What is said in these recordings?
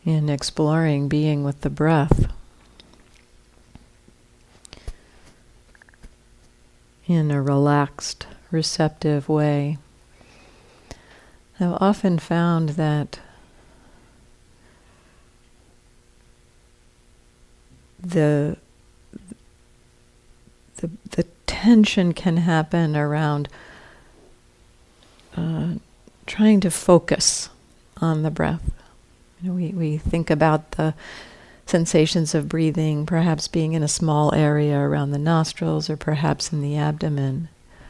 in exploring being with the breath in a relaxed, receptive way. I've often found that the tension can happen around trying to focus on the breath. We think about the sensations of breathing, perhaps being in a small area around the nostrils or perhaps in the abdomen.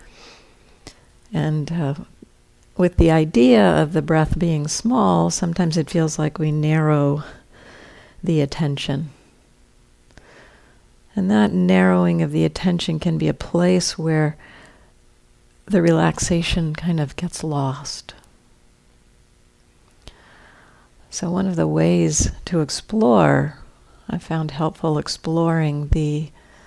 And with the idea of the breath being small, sometimes it feels like we narrow the attention. And that narrowing of the attention can be a place where the relaxation kind of gets lost. So one of the ways to explore, I found helpful exploring the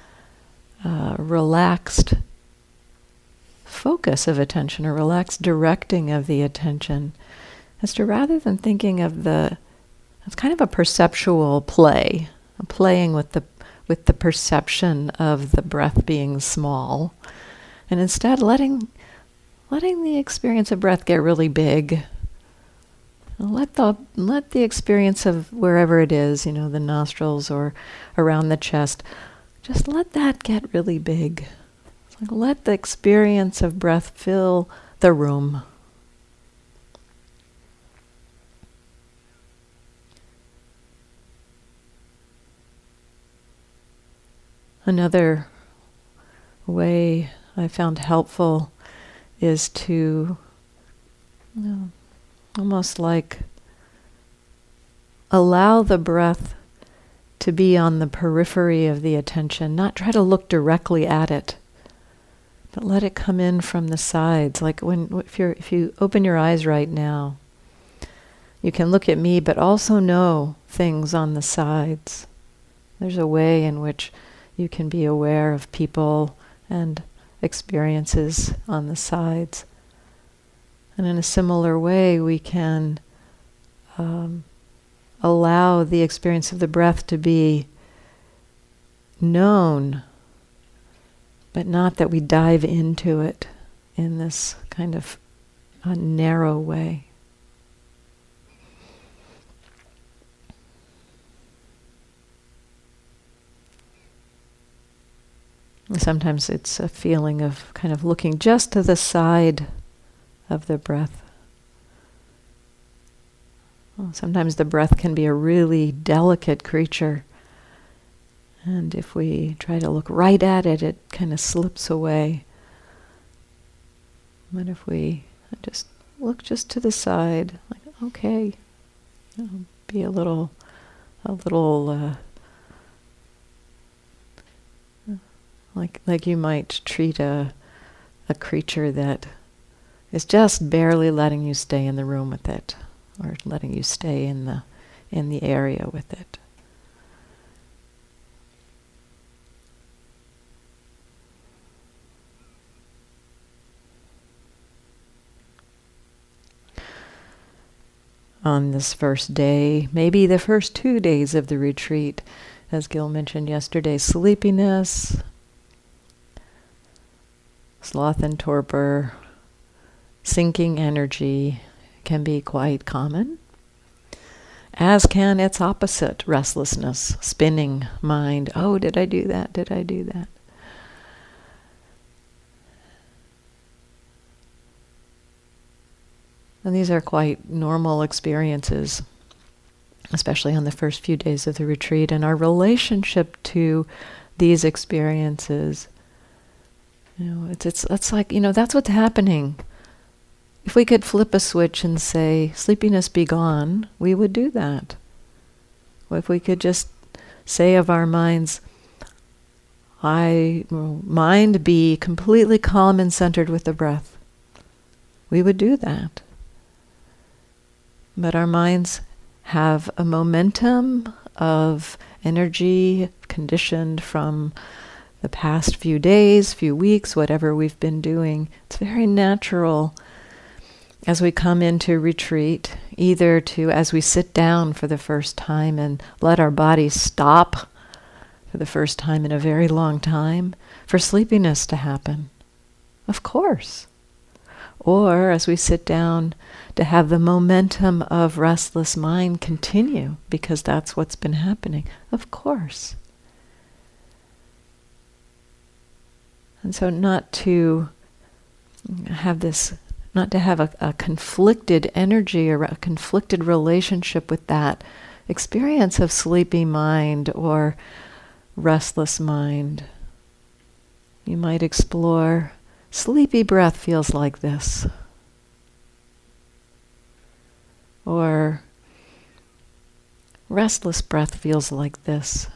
relaxed focus of attention or relaxed directing of the attention, is to, rather than thinking of it's kind of a perceptual play, playing with the perception of the breath being small, and instead letting the experience of breath get really big. Let the experience of wherever it is, the nostrils or around the chest, just let that get really big. It's like, let the experience of breath fill the room. Another way I found helpful is to almost like allow the breath to be on the periphery of the attention, not try to look directly at it, but let it come in from the sides. Like if you open your eyes right now, you can look at me, but also know things on the sides. There's a way in which you can be aware of people and experiences on the sides. And in a similar way, we can allow the experience of the breath to be known, but not that we dive into it in this kind of a narrow way. Sometimes it's a feeling of kind of looking just to the side of the breath. Sometimes the breath can be a really delicate creature, and if we try to look right at it, it kind of slips away. But if we just look just to the side, like, okay, be a little like you might treat a creature that is just barely letting you stay in the room with it, or letting you stay in the area with it. On this first day, maybe the first 2 days of the retreat, as Gil mentioned yesterday, sleepiness, sloth and torpor, sinking energy can be quite common, as can its opposite, restlessness, spinning mind. Oh, did I do that? Did I do that? And these are quite normal experiences, especially on the first few days of the retreat. And our relationship to these experiences, it's like, that's what's happening. If we could flip a switch and say, sleepiness be gone, we would do that. If we could just say of our minds, mind be completely calm and centered with the breath, we would do that. But our minds have a momentum of energy conditioned from the past few days, few weeks, whatever we've been doing. It's very natural as we come into retreat, either to, as we sit down for the first time and let our body stop for the first time in a very long time, for sleepiness to happen. Of course. Or as we sit down to have the momentum of restless mind continue, because that's what's been happening. Of course. And so not to have a conflicted energy or a conflicted relationship with that experience of sleepy mind or restless mind. You might explore, sleepy breath feels like this. Or restless breath feels like this.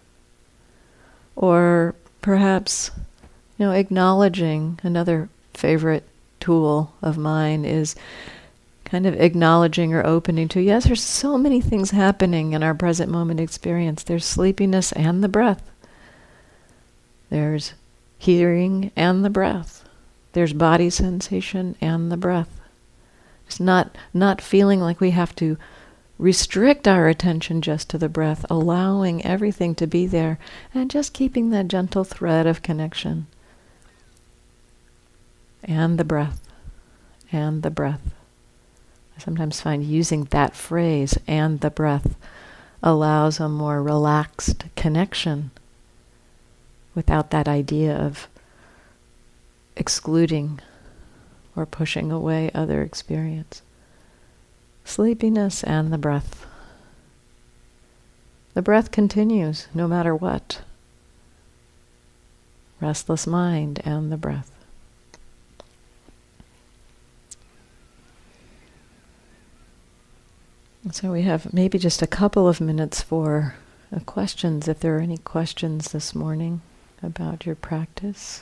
Or perhaps, acknowledging, another favorite tool of mine is kind of acknowledging or opening to, yes, there's so many things happening in our present moment experience. There's sleepiness and the breath. There's hearing and the breath. There's body sensation and the breath. It's not feeling like we have to restrict our attention just to the breath, allowing everything to be there, and just keeping that gentle thread of connection. And the breath, and the breath. I sometimes find using that phrase, and the breath, allows a more relaxed connection without that idea of excluding or pushing away other experience. Sleepiness and the breath. The breath continues no matter what. Restless mind and the breath. So we have maybe just a couple of minutes for questions, if there are any questions this morning about your practice.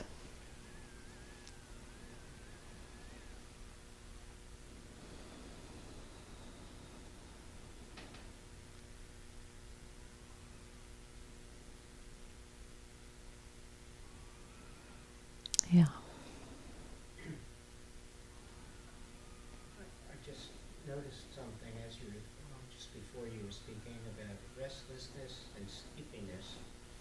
Yeah. I just noticed something as you were, just before you were speaking about restlessness and sleepiness.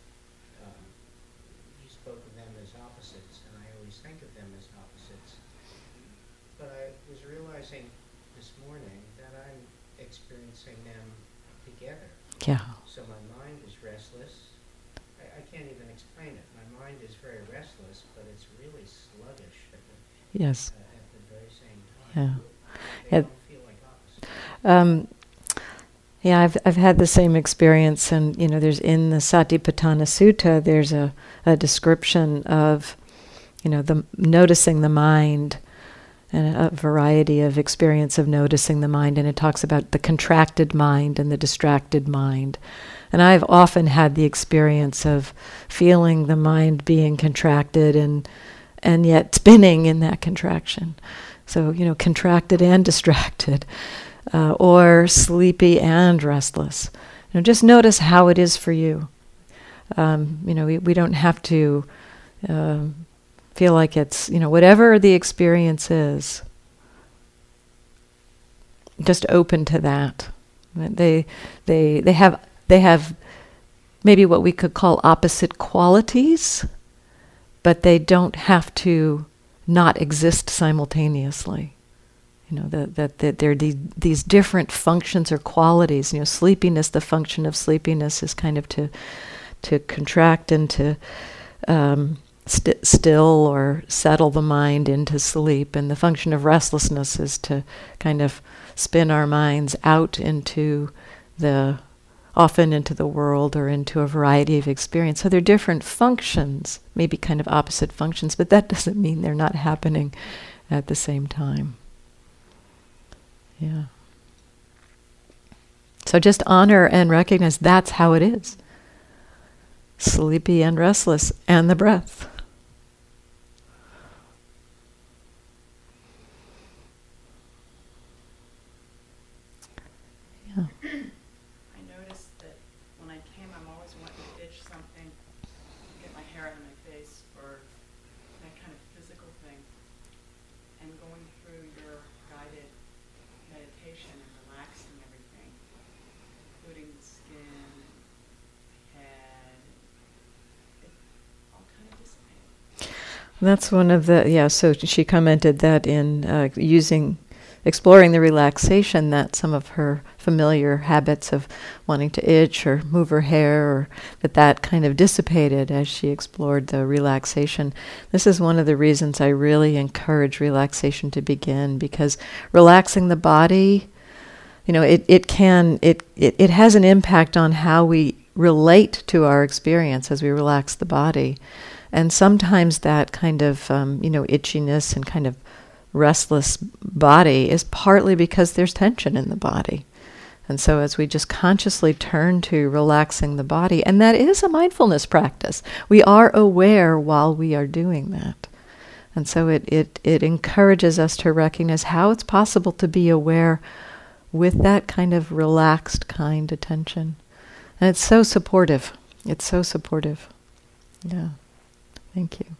You spoke of them as opposites, and I always think of them as opposites. But I was realizing this morning that I'm experiencing them together. Yeah. So my mind is restless. I can't even explain it. My mind is very restless, but it's really sluggish at Yes. at the very same time. Yeah. They Yeah. don't feel like opposites. Yeah, I've had the same experience, and there's in the Satipatthana Sutta, there's a description of, the noticing the mind, and a variety of experience of noticing the mind, and it talks about the contracted mind and the distracted mind. And I've often had the experience of feeling the mind being contracted and yet spinning in that contraction. So, contracted and distracted, or sleepy and restless. Just notice how it is for you. We don't have to feel like it's, whatever the experience is, just open to that. They have maybe what we could call opposite qualities, but they don't have to not exist simultaneously. That there are these different functions or qualities. Sleepiness, the function of sleepiness is kind of to contract and to still or settle the mind into sleep. And the function of restlessness is to kind of spin our minds out often into the world or into a variety of experience. So they're different functions, maybe kind of opposite functions, but that doesn't mean they're not happening at the same time. Yeah. So just honor and recognize that's how it is. Sleepy and restless, and the breath. Yeah. I noticed that when I came, I'm always wanting to ditch something, get my hair out of my face, or that kind of physical thing. And going through your guided meditation in the relaxing everything, including the skin, the head, it all kind of dissipated. That's one of the, yeah, so she commented that in exploring the relaxation, that some of her familiar habits of wanting to itch or move her hair, or that kind of dissipated as she explored the relaxation. This is one of the reasons I really encourage relaxation to begin, because relaxing the body, it has an impact on how we relate to our experience as we relax the body. And sometimes that kind of, itchiness and kind of restless body is partly because there's tension in the body. And so as we just consciously turn to relaxing the body, and that is a mindfulness practice, we are aware while we are doing that. And so it encourages us to recognize how it's possible to be aware with that kind of relaxed, kind attention. And it's so supportive. It's so supportive. Yeah. Thank you.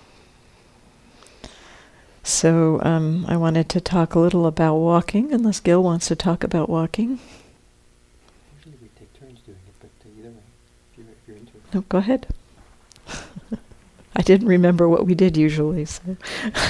So I wanted to talk a little about walking, unless Gil wants to talk about walking. Usually we take turns doing it, but either way, if you're into it. No, go ahead. I didn't remember what we did usually, so.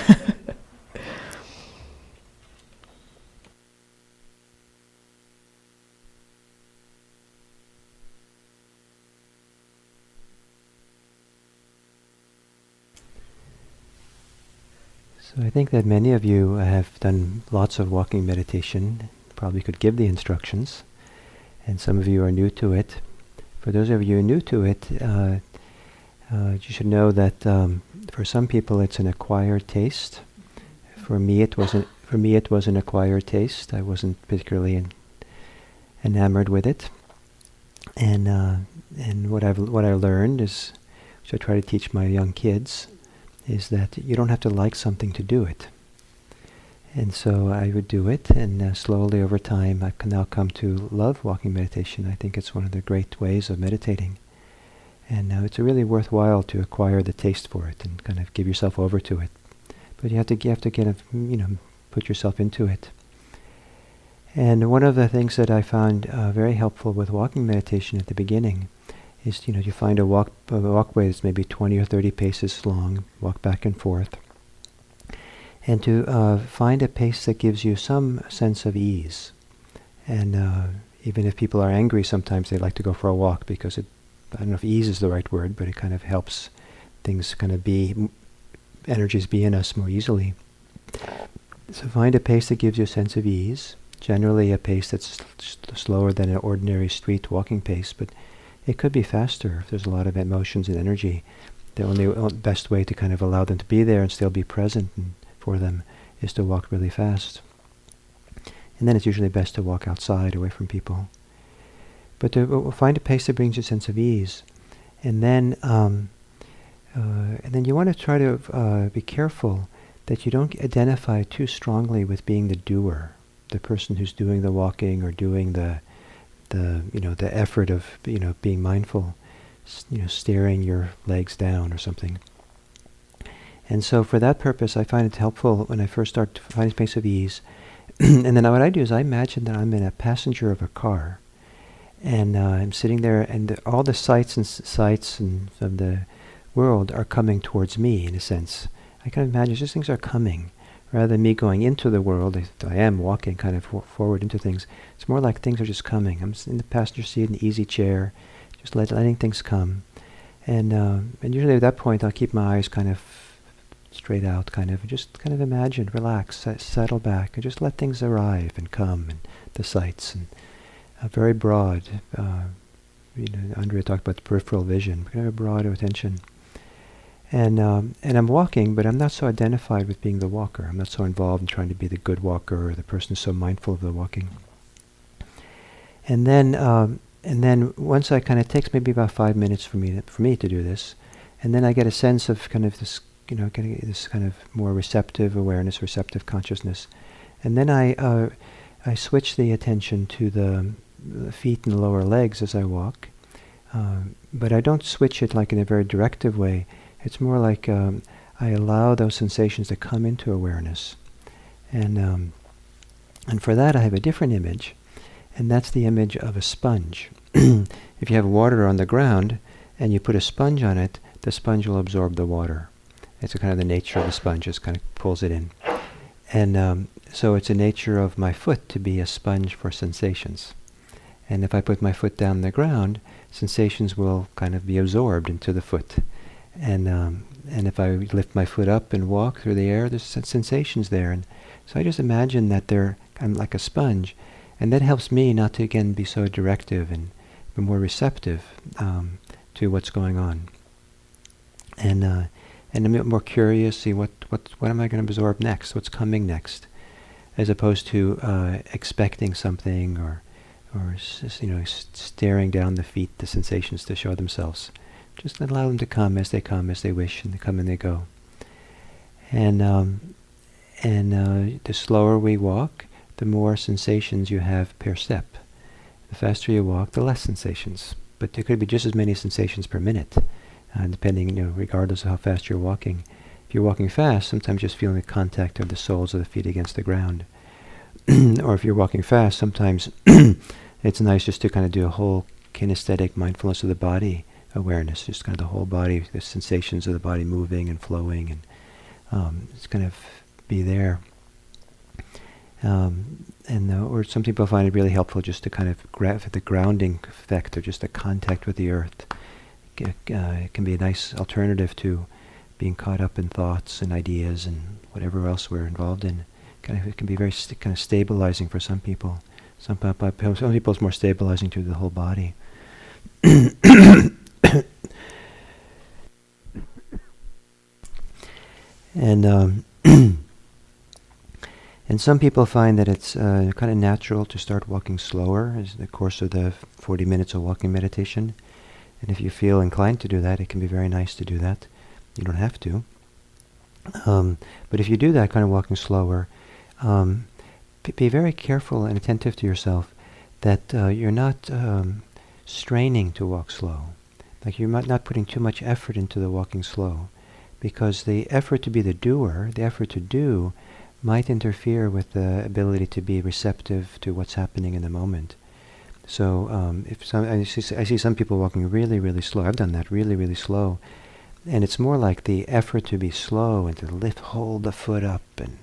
So I think that many of you have done lots of walking meditation, probably could give the instructions, and some of you are new to it. For those of you who are new to it, you should know that for some people it's an acquired taste. For me it was an acquired taste. I wasn't particularly enamored with it, and what I learned is, which I try to teach my young kids, is that you don't have to like something to do it. And so I would do it, and slowly over time I can now come to love walking meditation. I think it's one of the great ways of meditating. And now it's really worthwhile to acquire the taste for it and kind of give yourself over to it. But you have to kind of, put yourself into it. And one of the things that I found very helpful with walking meditation at the beginning is, you find a walkway that's maybe 20 or 30 paces long, walk back and forth, and to find a pace that gives you some sense of ease. And even if people are angry, sometimes they like to go for a walk because I don't know if ease is the right word, but it kind of helps things kind of energies be in us more easily. So find a pace that gives you a sense of ease, generally a pace that's slower than an ordinary street walking pace, but it could be faster if there's a lot of emotions and energy. The only best way to kind of allow them to be there and still be present for them is to walk really fast. And then it's usually best to walk outside, away from people. But to find a pace that brings you a sense of ease. And then you want to try to be careful that you don't identify too strongly with being the doer, the person who's doing the walking or doing the effort of being mindful, staring your legs down or something. And so for that purpose, I find it helpful when I first start to find a space of ease. And then what I do is I imagine that I'm in a passenger of a car, and I'm sitting there, and all the sights of the world are coming towards me, in a sense. I can imagine just things are coming. Rather than me going into the world, I am walking kind of forward into things. It's more like things are just coming. I'm in the passenger seat in the easy chair, just letting things come. And usually at that point, I'll keep my eyes kind of straight out, just imagine, relax, settle back, and just let things arrive and come, and the sights, and very broad. Andrea talked about the peripheral vision, kind of a broad attention. And I'm walking, but I'm not so identified with being the walker. I'm not so involved in trying to be the good walker or the person who's so mindful of the walking. And then once it takes maybe about 5 minutes for me to do this, and then I get a sense of kind of this, getting this kind of more receptive awareness, receptive consciousness, and then I switch the attention to the feet and the lower legs as I walk, but I don't switch it like in a very directive way. It's more like I allow those sensations to come into awareness, and And for that I have a different image, and that's the image of a sponge. If you have water on the ground and you put a sponge on it, the sponge will absorb the water. It's a kind of the nature of the sponge, just kind of pulls it in. And so it's a nature of my foot to be a sponge for sensations. And if I put my foot down on the ground, sensations will kind of be absorbed into the foot. And if I lift my foot up and walk through the air, there's sensations there. And so I just imagine that they're kind of like a sponge. And that helps me not to, again, be so directive and be more receptive to what's going on. And I'm more curious, see what am I going to absorb next? What's coming next? As opposed to expecting something or staring down the feet, the sensations to show themselves. Just allow them to come as they wish, and they come and they go. And the slower we walk, the more sensations you have per step. The faster you walk, the less sensations. But there could be just as many sensations per minute, depending, regardless of how fast you're walking. If you're walking fast, sometimes just feeling the contact of the soles of the feet against the ground. Or if you're walking fast, sometimes it's nice just to kind of do a whole kinesthetic mindfulness of the body awareness, just kind of the whole body, the sensations of the body moving and flowing, and it's kind of be there. Or some people find it really helpful just to kind of the grounding effect of just the contact with the earth. It can be a nice alternative to being caught up in thoughts and ideas and whatever else we're involved in. It can be very kind of stabilizing for some people. Some people it's more stabilizing to the whole body. And and some people find that it's kind of natural to start walking slower as the course of the 40 minutes of walking meditation. And if you feel inclined to do that, it can be very nice to do that. You don't have to. But if you do that kind of walking slower, be very careful and attentive to yourself that you're not straining to walk slow. Like you're not putting too much effort into the walking slow. Because the effort to be the doer, the effort to do, might interfere with the ability to be receptive to what's happening in the moment. So I see some people walking really, really slow. I've done that really, really slow. And it's more like the effort to be slow and to hold the foot up and,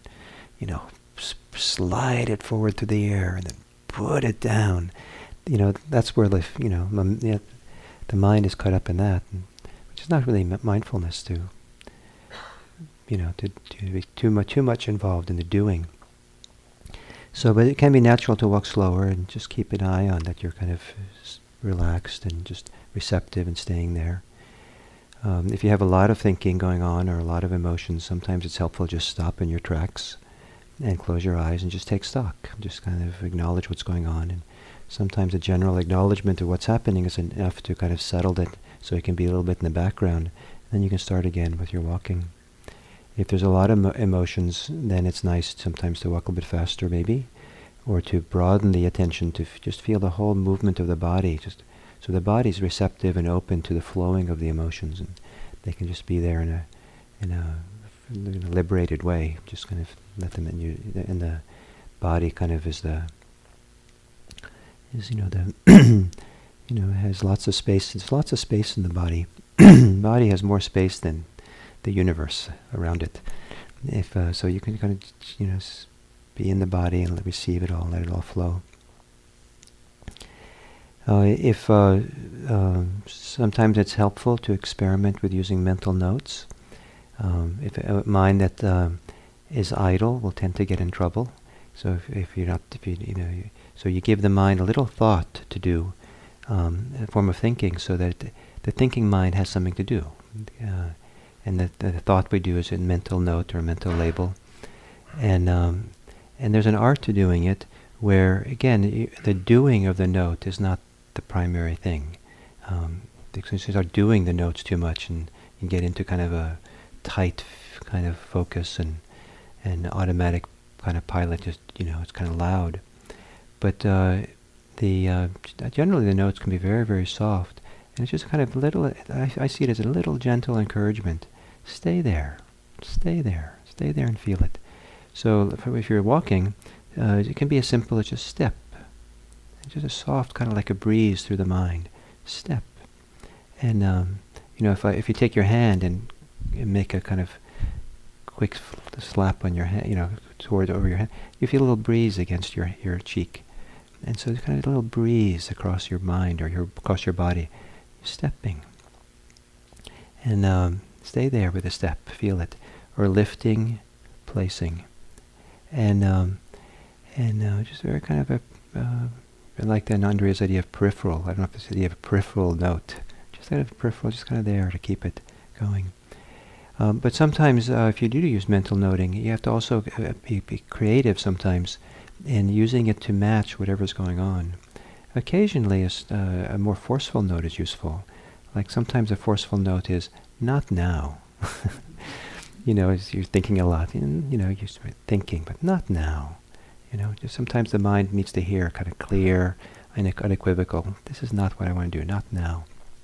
slide it forward through the air and then put it down. That's where the mind is caught up in that, which is not really mindfulness to be too much involved in the doing. So, but it can be natural to walk slower and just keep an eye on that you're kind of relaxed and just receptive and staying there. If you have a lot of thinking going on or a lot of emotions, sometimes it's helpful to just stop in your tracks and close your eyes and just take stock. Just kind of acknowledge what's going on. And sometimes a general acknowledgement of what's happening is enough to kind of settle it so it can be a little bit in the background. Then you can start again with your walking. If there's a lot of emotions, then it's nice sometimes to walk a bit faster maybe, or to broaden the attention to just feel the whole movement of the body, just so the body's receptive and open to the flowing of the emotions, and they can just be there in a liberated way. Just kind of let them in you, and the body kind of has lots of space. There's lots of space in the body. The body has more space than the universe around it. So you can kind of be in the body and receive it all, let it all flow. Sometimes it's helpful to experiment with using mental notes. If a mind that is idle will tend to get in trouble. So so you give the mind a little thought to do, a form of thinking, so that the thinking mind has something to do. And the thought we do is a mental note or a mental label. And there's an art to doing it where, again, the doing of the note is not the primary thing. Because you start doing the notes too much and you get into kind of a tight kind of focus and automatic kind of pilot, just, it's kind of loud. But generally the notes can be very, very soft. And it's just kind of little, I see it as a little gentle encouragement. Stay there and feel it. So if you're walking, it can be as simple as just step. Just a soft, kind of like a breeze through the mind. Step. And, if you take your hand and make a kind of quick slap on your hand, over your hand, you feel a little breeze against your cheek. And so there's kind of a little breeze across your mind or across your body. Stepping. And stay there with a step. Feel it. Or lifting, placing. And just very kind of I like then Andrea's idea of peripheral. I don't know if this idea of a peripheral note. Just kind of peripheral, just kind of there to keep it going. But sometimes if you do use mental noting, you have to also be creative sometimes in using it to match whatever's going on. Occasionally a more forceful note is useful. Like sometimes a forceful note is, not now. As you're thinking a lot, you're thinking, but not now. Just sometimes the mind needs to hear kind of clear, unequivocal, this is not what I want to do, not now.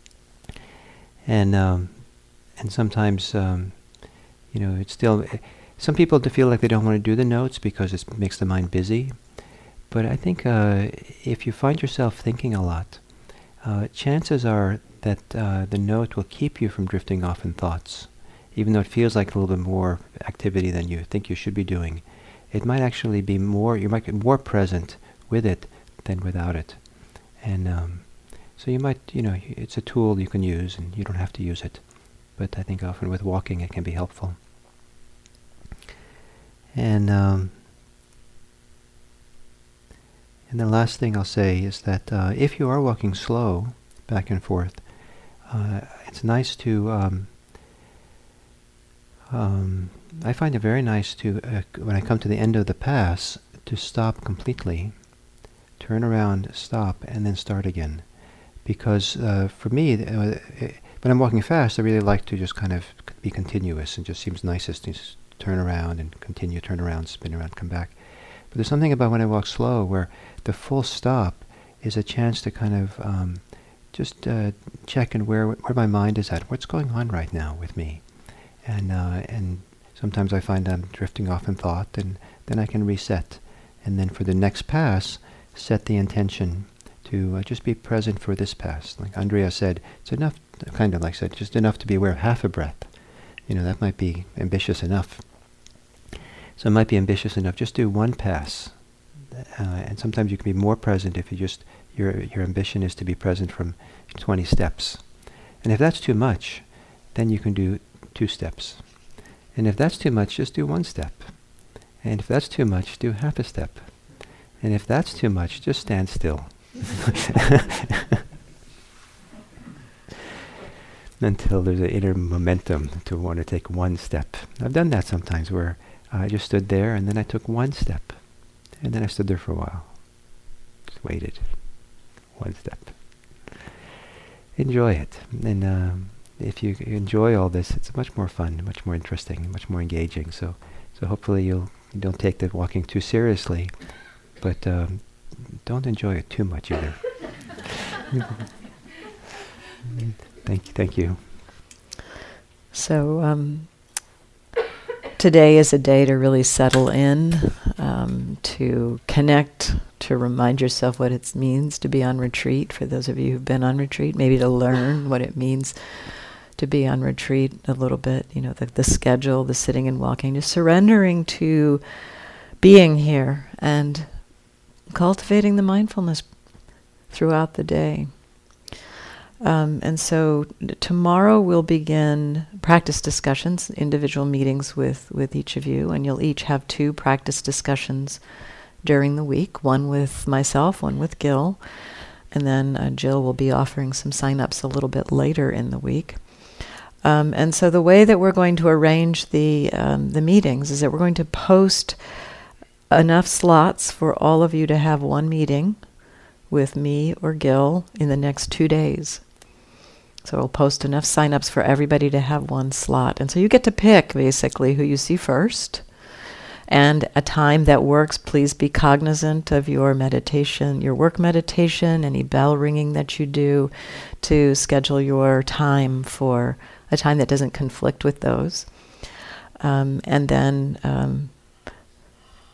And sometimes, it's still, some people feel like they don't want to do the notes because it makes the mind busy. But I think if you find yourself thinking a lot, chances are that the note will keep you from drifting off in thoughts. Even though it feels like a little bit more activity than you think you should be doing, it might actually be more, you might get more present with it than without it. And so you might, it's a tool you can use and you don't have to use it. But I think often with walking it can be helpful. And the last thing I'll say is that if you are walking slow, back and forth, it's nice to, I find it very nice to, when I come to the end of the pass, to stop completely, turn around, stop, and then start again. Because for me, when I'm walking fast, I really like to just kind of be continuous. It just seems nicest to just turn around and continue, turn around, spin around, come back. But there's something about when I walk slow where the full stop is a chance to kind of just check and where my mind is at. What's going on right now with me? And sometimes I find I'm drifting off in thought, and then I can reset. And then for the next pass, set the intention to just be present for this pass. Like Andrea said, it's enough, kind of like said, just enough to be aware of half a breath. That might be ambitious enough. So it might be ambitious enough. Just do one pass. And sometimes you can be more present if you just, your ambition is to be present from 20 steps. And if that's too much, then you can do 2 steps. And if that's too much, just do 1 step. And if that's too much, do half a step. And if that's too much, just stand still. Until there's an inner momentum to want to take 1 step. I've done that sometimes where I just stood there and then I took 1 step. And then I stood there for a while. Just waited. 1 step. Enjoy it. And if you enjoy all this, it's much more fun, much more interesting, much more engaging. So hopefully you don't take the walking too seriously, but don't enjoy it too much either. Thank you. So today is a day to really settle in, to connect, to remind yourself what it means to be on retreat. For those of you who've been on retreat, maybe to learn what it means to be on retreat a little bit, the schedule, the sitting and walking, just surrendering to being here and cultivating the mindfulness throughout the day. And so tomorrow we'll begin practice discussions, individual meetings with each of you, and you'll each have 2 practice discussions during the week, one with myself, one with Gil, and then Jill will be offering some sign-ups a little bit later in the week. And so the way that we're going to arrange the meetings is that we're going to post enough slots for all of you to have 1 meeting with me or Gil in the next 2 days. So we'll post enough sign-ups for everybody to have 1 slot. And so you get to pick, basically, who you see first. And a time that works. Please be cognizant of your meditation, your work meditation, any bell ringing that you do, to schedule your time for a time that doesn't conflict with those. And then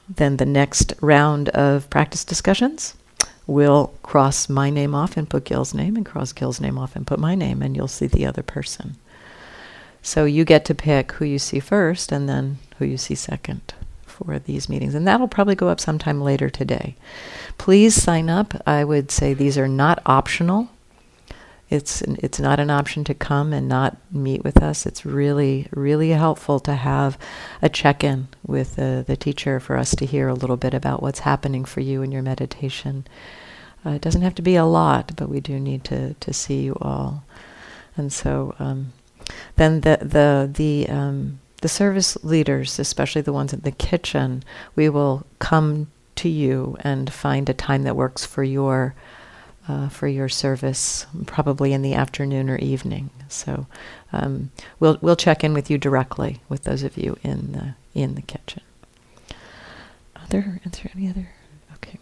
Then the next round of practice discussions, we'll cross my name off and put Gil's name, and cross Gil's name off and put my name, and you'll see the other person. So you get to pick who you see first and then who you see second for these meetings. And that'll probably go up sometime later today. Please sign up. I would say these are not optional. It's not an option to come and not meet with us. It's really, really helpful to have a check-in with the teacher for us to hear a little bit about what's happening for you in your meditation. It doesn't have to be a lot, but we do need to see you all. And so then the service leaders, especially the ones in the kitchen, we will come to you and find a time that works for your service, probably in the afternoon or evening. So we'll check in with you directly, with those of you in the kitchen. Is there any other? Okay.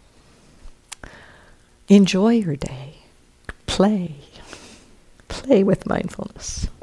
Enjoy your day. Play with mindfulness.